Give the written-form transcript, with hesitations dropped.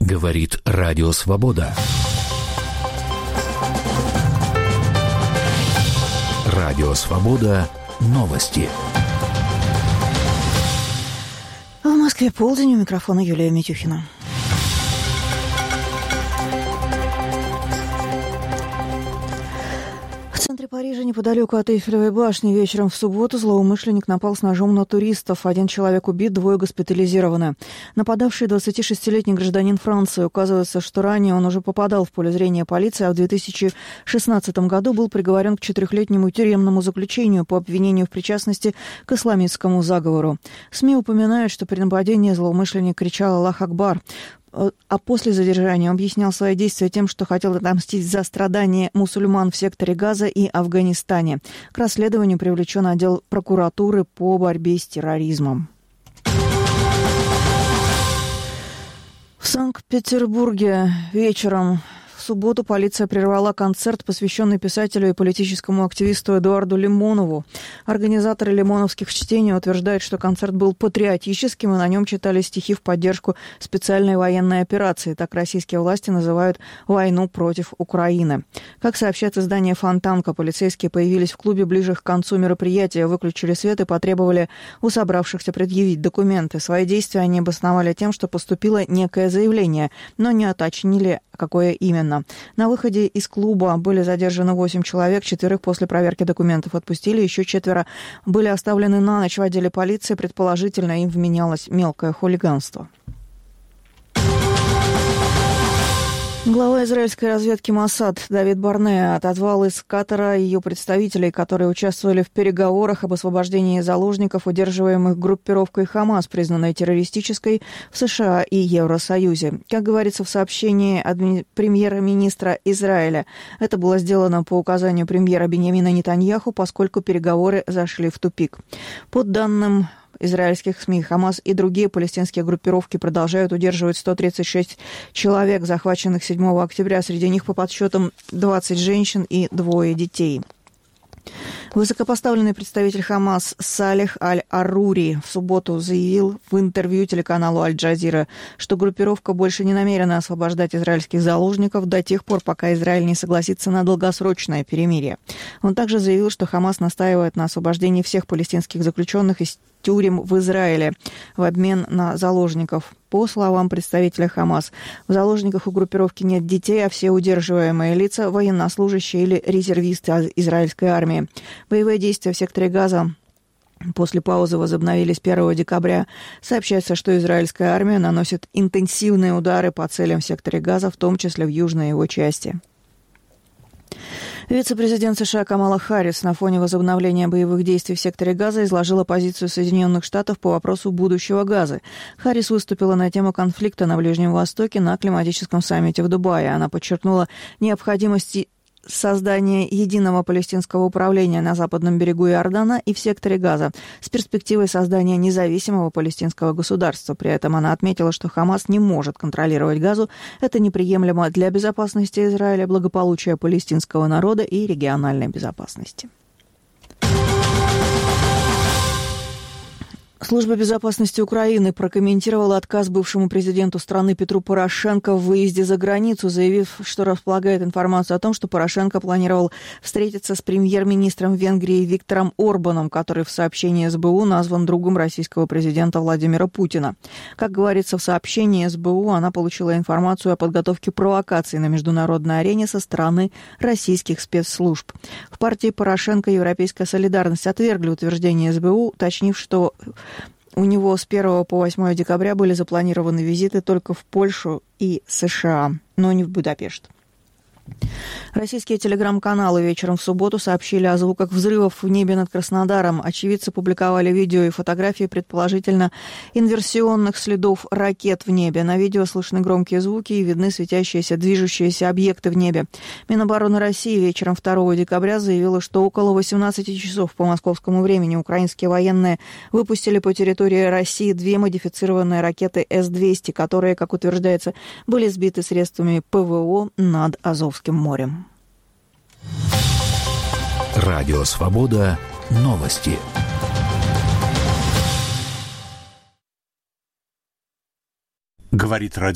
Говорит Радио Свобода. Радио Свобода. Новости. В Москве полдень, у микрофона Юлия Митюхина. В центре Парижа, неподалеку от Эйфелевой башни, вечером в субботу злоумышленник напал с ножом на туристов. 1 человек убит, 2 госпитализированы. Нападавший 26-летний гражданин Франции. Указывается, что ранее он уже попадал в поле зрения полиции, а в 2016 году был приговорен к 4-летнему тюремному заключению по обвинению в причастности к исламистскому заговору. СМИ упоминают, что при нападении злоумышленник кричал «Аллах Акбар», а после задержания он объяснял свои действия тем, что хотел отомстить за страдания мусульман в секторе Газа и Афганистане. К расследованию привлечен отдел прокуратуры по борьбе с терроризмом. В Санкт-Петербурге вечером в субботу полиция прервала концерт, посвященный писателю и политическому активисту Эдуарду Лимонову. Организаторы лимоновских чтений утверждают, что концерт был патриотическим, и на нем читали стихи в поддержку специальной военной операции. Так российские власти называют войну против Украины. Как сообщает издание «Фонтанка», полицейские появились в клубе ближе к концу мероприятия, выключили свет и потребовали у собравшихся предъявить документы. Свои действия они обосновали тем, что поступило некое заявление, но не уточнили, какое именно. На выходе из клуба были задержаны 8 человек, 4 после проверки документов отпустили, еще 4 были оставлены на ночь в отделе полиции, предположительно им вменялось мелкое хулиганство. Глава израильской разведки Моссад Давид Барнеа отозвал из Катара ее представителей, которые участвовали в переговорах об освобождении заложников, удерживаемых группировкой Хамас, признанной террористической в США и Евросоюзе. Как говорится в сообщении премьер-министра Израиля, это было сделано по указанию премьера Биньямина Нетаньяху, поскольку переговоры зашли в тупик. По данным израильских СМИ, Хамас и другие палестинские группировки продолжают удерживать 136 человек, захваченных 7 октября. Среди них, по подсчетам, 20 женщин и 2 детей. Высокопоставленный представитель Хамас Салих Аль-Арури в субботу заявил в интервью телеканалу Аль-Джазира, что группировка больше не намерена освобождать израильских заложников до тех пор, пока Израиль не согласится на долгосрочное перемирие. Он также заявил, что Хамас настаивает на освобождении всех палестинских заключенных из тюрем в Израиле в обмен на заложников. По словам представителя Хамас, в заложниках у группировки нет детей, а все удерживаемые лица – военнослужащие или резервисты израильской армии. Боевые действия в секторе Газа после паузы возобновились 1 декабря. Сообщается, что израильская армия наносит интенсивные удары по целям в секторе Газа, в том числе в южной его части. Вице-президент США Камала Харрис на фоне возобновления боевых действий в секторе Газа изложила позицию Соединенных Штатов по вопросу будущего Газы. Харрис выступила на тему конфликта на Ближнем Востоке на климатическом саммите в Дубае. Она подчеркнула необходимость создания единого палестинского управления на западном берегу Иордана и в секторе Газа с перспективой создания независимого палестинского государства. При этом она отметила, что Хамас не может контролировать Газу. Это неприемлемо для безопасности Израиля, благополучия палестинского народа и региональной безопасности. Служба безопасности Украины прокомментировала отказ бывшему президенту страны Петру Порошенко в выезде за границу, заявив, что располагает информацию о том, что Порошенко планировал встретиться с премьер-министром Венгрии Виктором Орбаном, который в сообщении СБУ назван другом российского президента Владимира Путина. Как говорится в сообщении СБУ, она получила информацию о подготовке провокаций на международной арене со стороны российских спецслужб. В партии Порошенко «Европейская солидарность» отвергли утверждение СБУ, уточнив, что у него с 1 по 8 декабря были запланированы визиты только в Польшу и США, но не в Будапешт. Российские телеграм-каналы вечером в субботу сообщили о звуках взрывов в небе над Краснодаром. Очевидцы публиковали видео и фотографии предположительно инверсионных следов ракет в небе. На видео слышны громкие звуки и видны светящиеся, движущиеся объекты в небе. Минобороны России вечером 2 декабря заявила, что около 18 часов по московскому времени украинские военные выпустили по территории России 2 модифицированные ракеты С-200, которые, как утверждается, были сбиты средствами ПВО над Азовским морем. Радио Свобода. Новости. Говорит радио.